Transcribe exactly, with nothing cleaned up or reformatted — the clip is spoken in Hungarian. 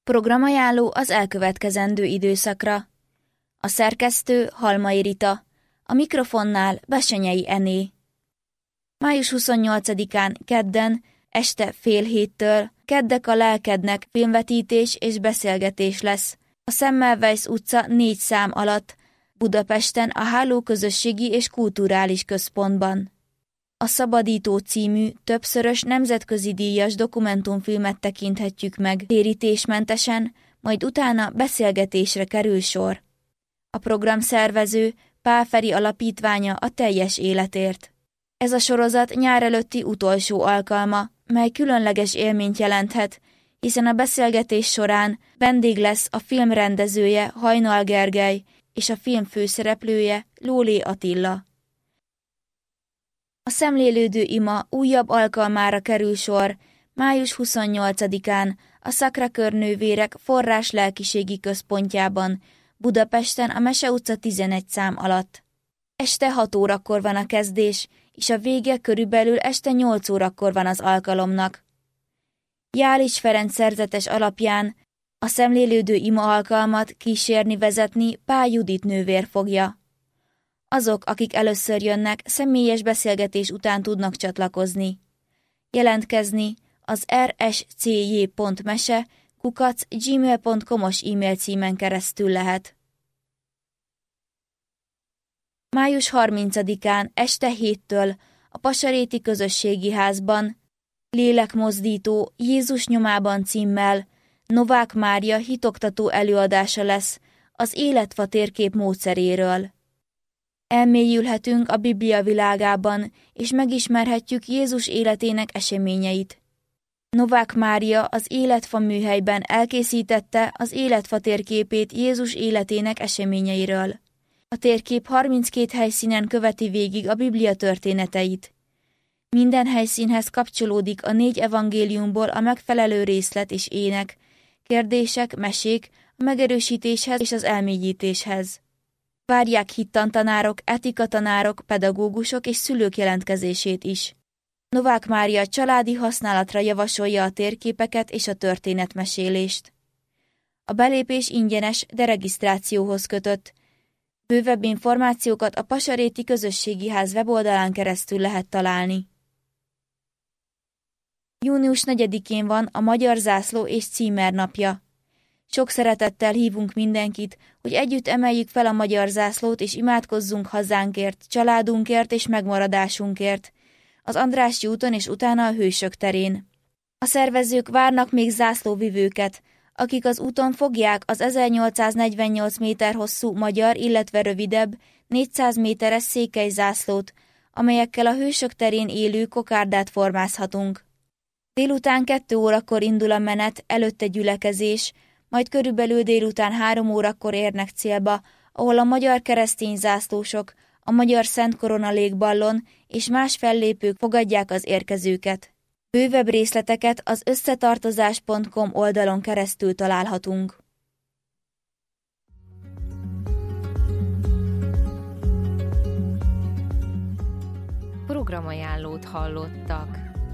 Programajánló az elkövetkezendő időszakra. A szerkesztő Halmai Rita, a mikrofonnál Besenyei Ené. május huszonnyolcadikán kedden, este fél héttől Keddek a lelkednek filmvetítés és beszélgetés lesz a Semmelweis utca négy szám alatt, Budapesten a Háló Közösségi és Kulturális Központban. A Szabadító című többszörös nemzetközi díjas dokumentumfilmet tekinthetjük meg térítésmentesen, majd utána beszélgetésre kerül sor. A programszervező Pál Feri Alapítványa a teljes életért. Ez a sorozat nyár előtti utolsó alkalma, mely különleges élményt jelenthet, hiszen a beszélgetés során vendég lesz a film rendezője Hajnal Gergely és a film főszereplője Lólé Attila. A Szemlélődő ima újabb alkalmára kerül sor május huszonnyolcadikán a Sacré-Cœur nővérek forrás lelkiségi központjában, Budapesten a Mese utca tizenegy szám alatt. Este hat órakor van a kezdés, és a vége körülbelül este nyolc órakor van az alkalomnak. Jálics Ferenc szerzetes alapján a Szemlélődő ima alkalmat kísérni vezetni Pál Judit nővér fogja. Azok, akik először jönnek, személyes beszélgetés után tudnak csatlakozni. Jelentkezni az er es cé jé pont mese kukac gmail pont com-os e-mail címen keresztül lehet. május harmincadikán este héttől a Pasaréti Közösségi Házban Lélekmozdító Jézus nyomában címmel Novák Mária hitoktató előadása lesz az életfa térkép módszeréről. Elmélyülhetünk a Biblia világában, és megismerhetjük Jézus életének eseményeit. Novák Mária az Életfa műhelyben elkészítette az életfa térképét Jézus életének eseményeiről. A térkép harminckét helyszínen követi végig a Biblia történeteit. Minden helyszínhez kapcsolódik a négy evangéliumból a megfelelő részlet és ének, kérdések, mesék, a megerősítéshez és az elmélyítéshez. Várják hittantanárok, etikatanárok, pedagógusok és szülők jelentkezését is. Novák Mária családi használatra javasolja a térképeket és a történetmesélést. A belépés ingyenes, de regisztrációhoz kötött. Bővebb információkat a Pasaréti Közösségi Ház weboldalán keresztül lehet találni. június negyedikén van a Magyar Zászló és Címer napja. Sok szeretettel hívunk mindenkit, hogy együtt emeljük fel a magyar zászlót és imádkozzunk hazánkért, családunkért és megmaradásunkért, az Andrássy úton és utána a Hősök terén. A szervezők várnak még zászlóvivőket, akik az úton fogják az ezernyolcszáznegyvennyolc méter hosszú magyar, illetve rövidebb, négyszáz méteres székely zászlót, amelyekkel a Hősök terén élő kokárdát formázhatunk. Délután kettő órakor indul a menet, előtte gyülekezés, majd körülbelül délután három órakor érnek célba, ahol a magyar keresztény zászlósok, a magyar Szent Korona légballon és más fellépők fogadják az érkezőket. Bővebb részleteket az összetartozás pont com oldalon keresztül találhatunk. Programajánlót hallottak.